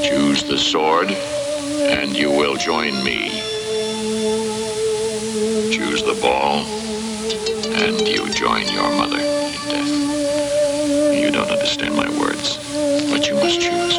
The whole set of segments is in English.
Choose the sword, and you will join me. Choose the ball, and you join your mother in death. You don't understand my words, but you must choose.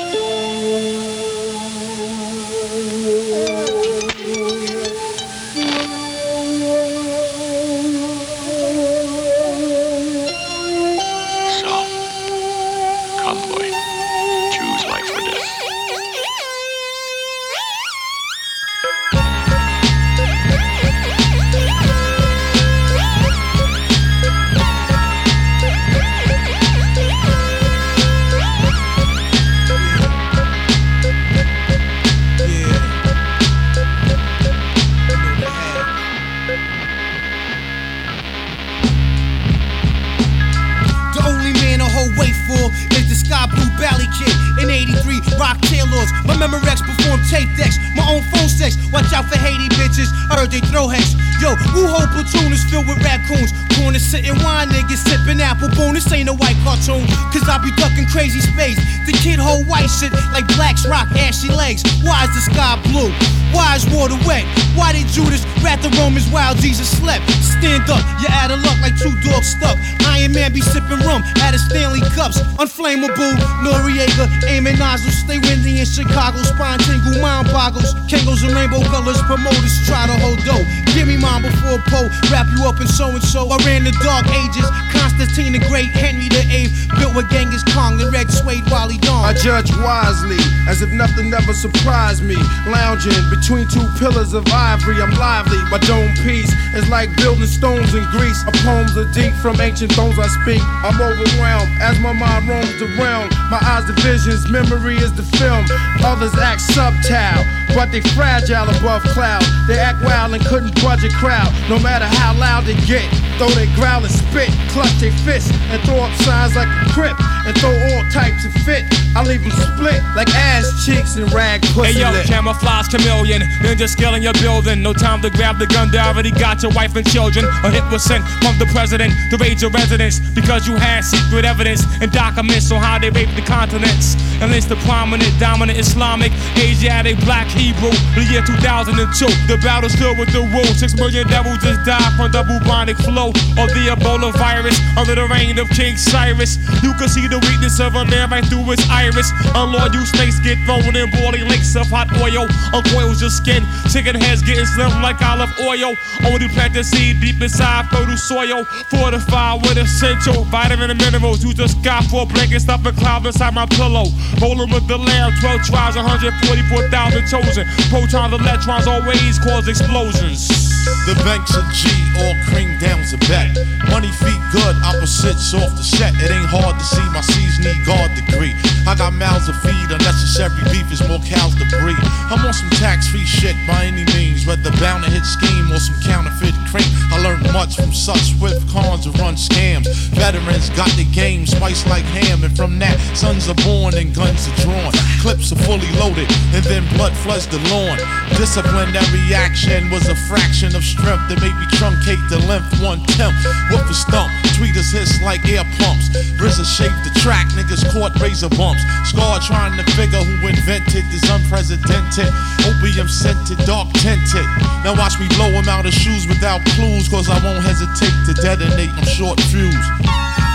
Memorex perform tape decks, my own phone sex. Watch out for Haiti bitches, I heard they throw hex. Yo, whole platoon is filled with raccoons. Corner sitting wine niggas sipping apple boom. This ain't a white cartoon, cause I be ducking crazy space. The kid hold white shit like blacks rock ashy legs. Why is the sky blue? Why is water wet? Why did Judas rat the Romans while Jesus slept? Stand up, you're out of luck like two dogs stuck. Iron Man be sipping rum out of Stanley cups. Unflammable, Noriega, aiming nozzles. Stay windy in Chicago, spine tingle, mind boggles. Kangos and rainbow colors, promoters try to hold dough. Give me mine before Poe, wrap you up in so-and-so. I ran the dark ages, Constantine the Great, Henry the VIII. Built with Genghis Khan and Red Suede Wally Dawn. I judge wisely, as if nothing ever surprised me. Lounging between two pillars of ivory, I'm lively. My dome piece is like building stones in Greece. My poems are deep from ancient thrones I speak. I'm overwhelmed as my mind roams around. My eyes the visions, memory is the film. Others act subtile, but they fragile above cloud. They act wild and couldn't budge a crowd. No matter how loud they get, though they growl and spit, clutch their fists and throw up signs like a crip, and throw all types of fit. I leave them split like ass cheeks and rag pussy. Hey yo, lit. camouflage chameleon, ninja skill in your building. No time to grab the gun, they already got your wife and children. A hit was sent from the president to raid your residence because you had secret evidence and documents on how they raped the continents. And it's the prominent, dominant Islamic, Asiatic, black Hebrew. The year 2002, the battle's still with the rule. 6 million devils just died from the bubonic flow of the Ebola virus under the reign of King Cyrus. You can see the weakness of a man right through his iris. Unlawed you snakes get thrown in boiling lakes of hot oil. Uncoils your skin, chicken heads getting slim like olive oil. Only plant the seed deep inside fertile soil. Fortified with essential vitamin and minerals. You just got 4 blankets stuffing clouds inside my pillow. Rolling with the lamb, 12 tribes, 144,000 chosen. Protons, electrons always cause explosions. The banks of G, all cream down's a bet. Money feet good, opposites off the set. It ain't hard to see my C's need guard degree. I got mouths to feed, unnecessary beef is more cows to breed. I'm on some tax-free shit by any means, whether bound to hit scheme or some counterfeit cream. I learned much from such swift cons who run scams. Veterans got the game spiced like ham, and from that, sons are born and guns are drawn. Clips are fully loaded, and then blood floods the lawn. Disciplinary action was a fraction of strength that made me truncate the length 1/10. Whoop a stump, tweeters hiss like air pumps. RZA shaped the track, niggas caught razor bumps. Scar trying to figure who invented this unprecedented opium scented, dark tinted. Now watch me blow him out of shoes without clues, cause I won't hesitate to detonate, I'm short fused.